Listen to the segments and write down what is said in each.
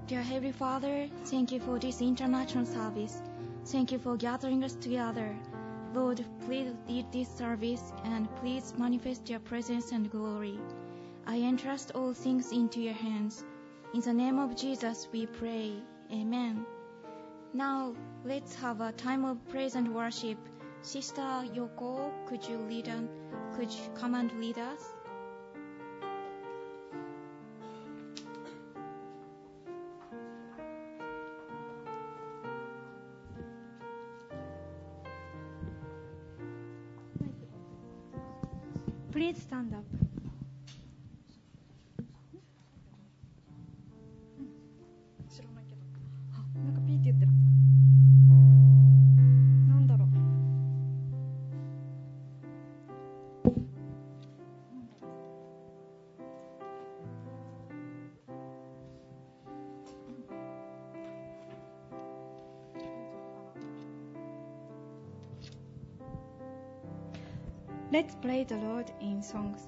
Dear Heavenly Father, thank you for this international service. Thank you for gathering us together. Lord, please lead this service and please manifest your presence and glory. I entrust all things into your hands. In the name of Jesus we pray. Amen. Now, let's have a time of praise and worship. Sister Yoko, could you come and lead us? Please stand up. 知らないけど。なんかピーって言ってる。なんだろう。Let's praise the Lord in songs.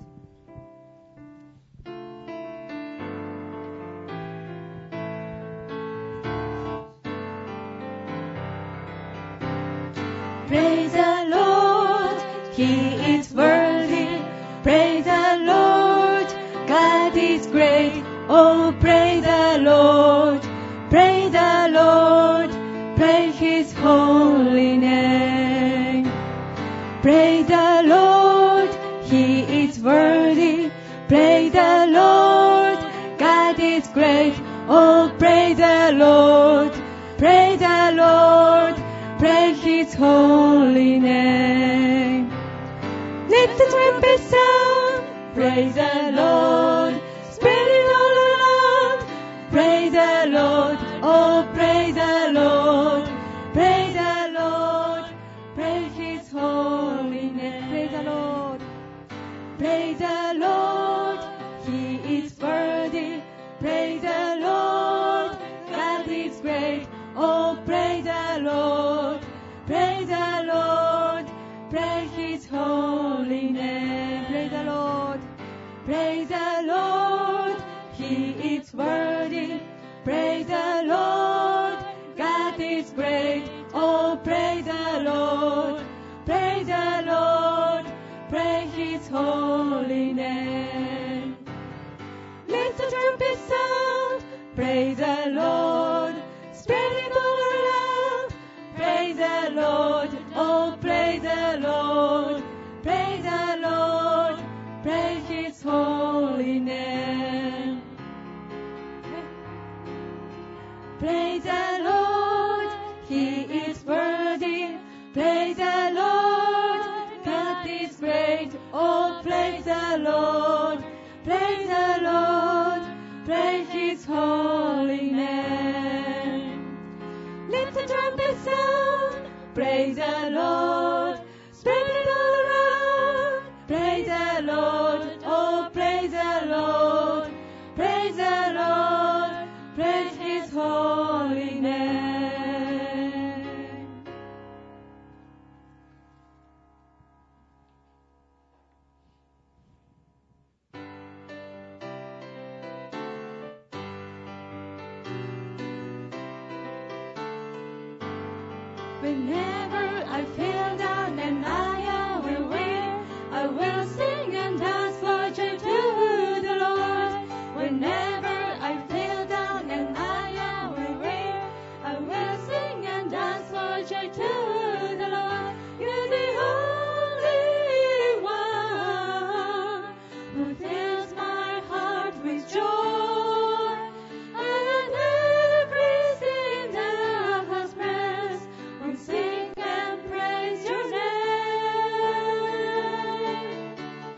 Praise the Lord, He is worthy. Praise the Lord, God is great. Oh, praise the Lord, praise the Lord, praise His holy name. Praise the Lord, He is worthy. Praise the Lord, God is great. Oh, praise the Lord, praise the Lord, praise His holy name. Let the trumpet sound, praise the Lord, spread it all around. Praise the Lord, oh, praise the Lord, praise the Lord, praise His holy name. Praise the Lord, praise the Lord, He is worthy. Praise the Lord, God is great. Oh, praise the Lord, praise the Lord, praise His holy name. Praise the Lord, praise the Lord, He is worthy. Praise the Lord, God is great. Oh, praise the Lord, praise the Lord, praise His holy name. Let the trumpet sound, praise the Lord, spread it all around. Praise the Lord, oh, praise the Lord, praise the Lord, praise His holy name. Praise the Lord, He is worthy. Praise the Lord, God is great. Oh, praise the Lord, praise the Lord, praise His holy name. Let the trumpet sound, praise the Lord, spread it all around. Praise the Lord, oh, praise the Lord, praise the Lord, praise His holy name. Whenever I feel down and I am weary, I will sing and dance for joy to the Lord. Whenever I feel down and I am weary, I will sing and dance for joy to the Lord. You're the only one who fills my heart with joy, and everything that has breath will sing and praise your name.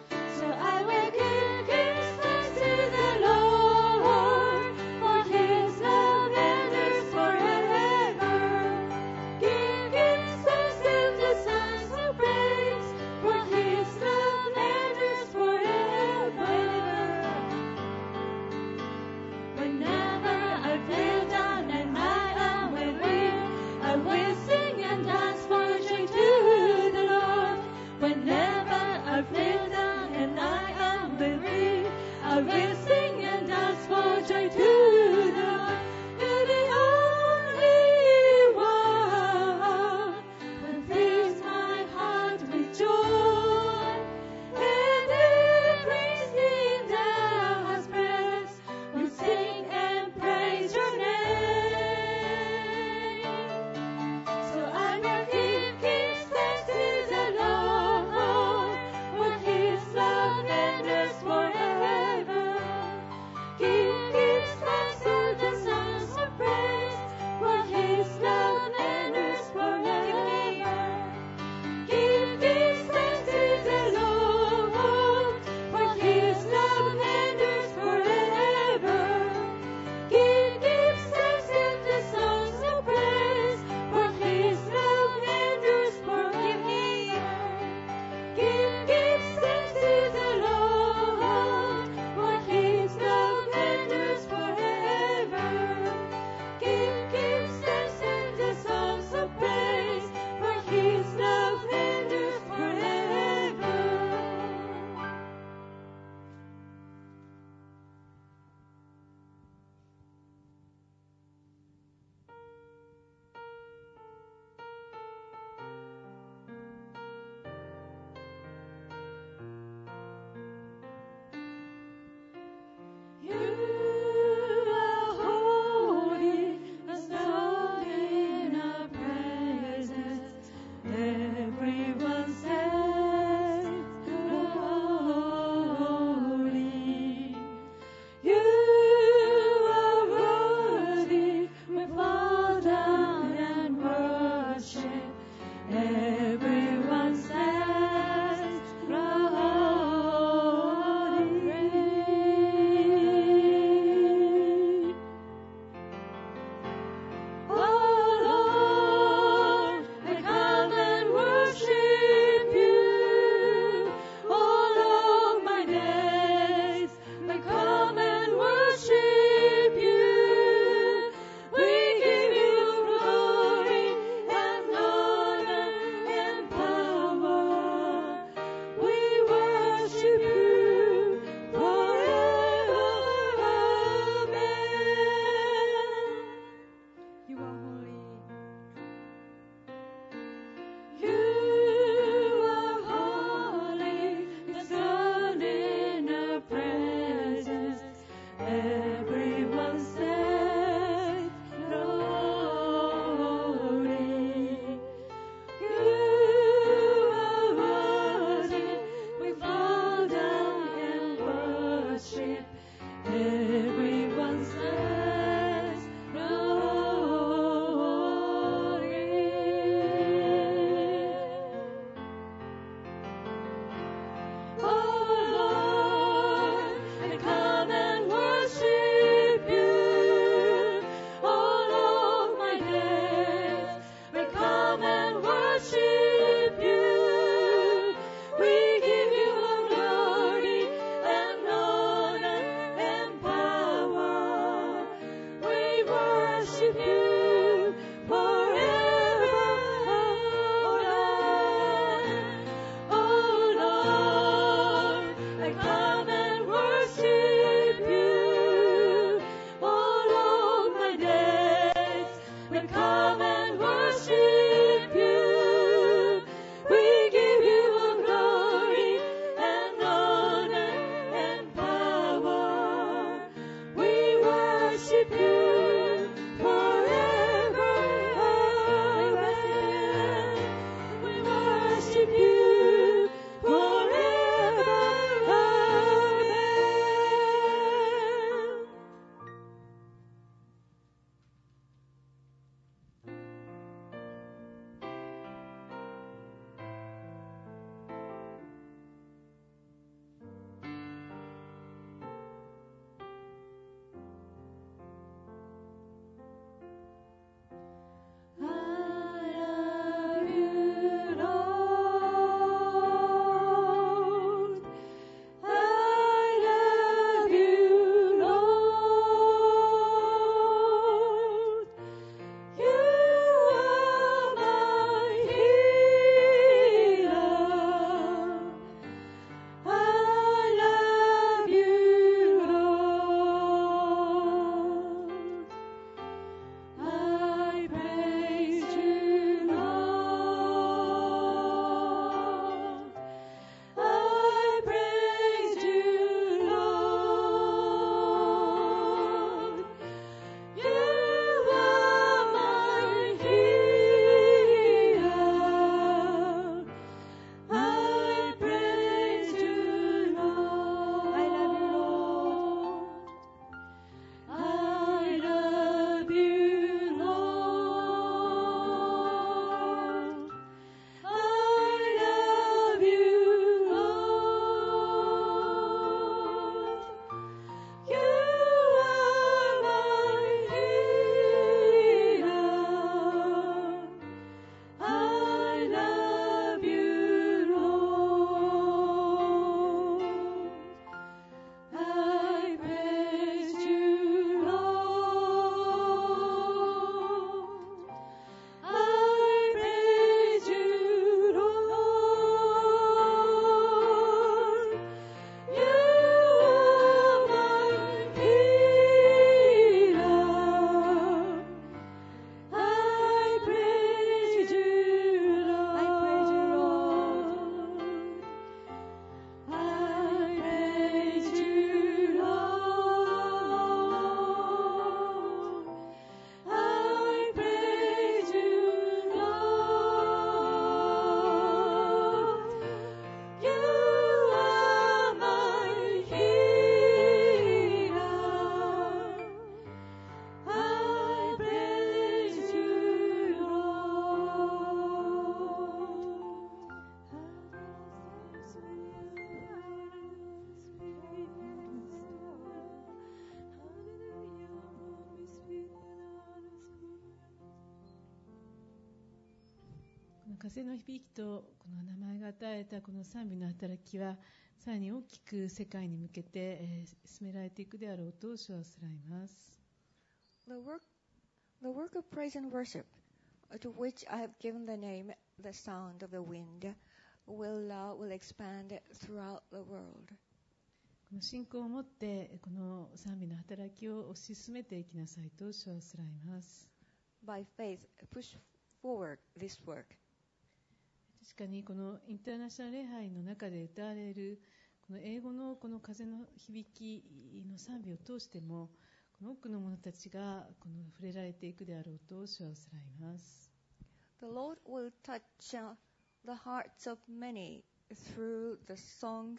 風の響きとこの名前が与えたこの賛美の働きはさらに大きく世界に向けて進められていくであろうと主はすらいます。 The work of praise and worship, to which I have given the name the sound of the wind, will expand throughout the world. この信仰を持ってこの賛美の働きを推し進めていきなさいと主はすらいます。 By faith, push forward this work. 確かにこのインターナショナル礼拝の中で歌われるこの英語のこの風の響きの賛美を通してもこの多くの者たちがこの触れられていくであろうと主はすらいます。 The Lord will touch the hearts of many through the songs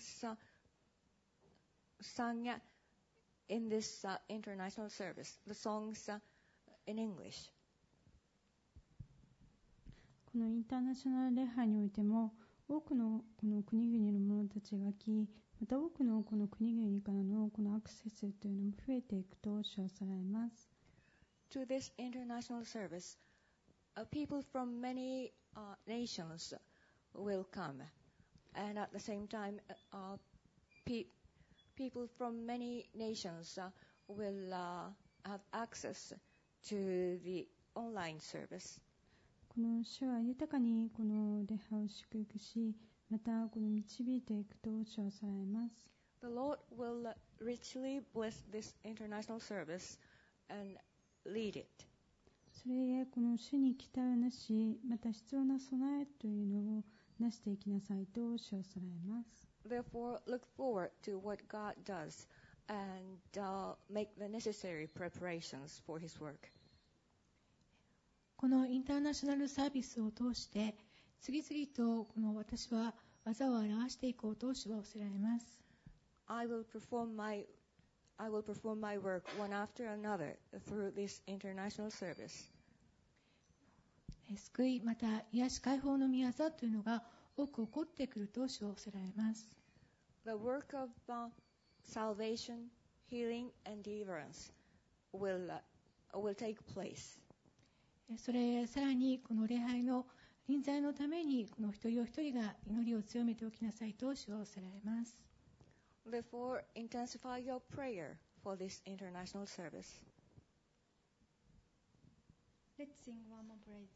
sung in this international service, the songs in English. このインターナショナル礼拝においても多くのこの国々の者たちが来、また多くのこの国々からのこのアクセスというのも増えていくと主はさらいます。 To this international service, people from many nations will come, and at the same time, people from many nations will have access to the online service. この主は豊かにこの礼拝を祝福し、またこの導いていくと主はさらいます。 The Lord will richly bless this international service and lead it. それゆえこの主に期待をなし、また必要な備えというのをなしていきなさいと主はさらいます。 Therefore, look forward to what God does and make the necessary preparations for His work. このインターナショナルサービスを通して次々とこの私は技を表していこうと主はおせられます。 I will perform my work one after another through this international service. 救いまた癒し解放の御業というのが多く起こってくると主はおせられます。 The work of salvation, healing, and deliverance will take place. それさらにこの礼拝の臨在のためにこの一人お一人が祈りを強めておきなさいと主はおせられます。 Therefore, intensify your prayer for this international service. Let's sing one more praise.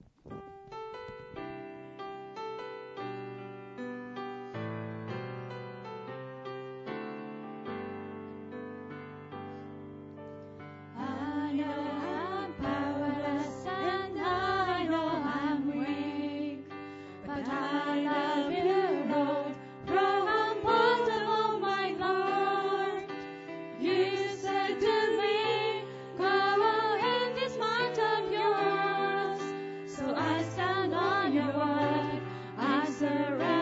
I know I'm powerless and I know I'm weak, but I love you, Lord, from the bottom of my heart. You said to me, go on in this mind of yours, so I stand on your word. I surrender.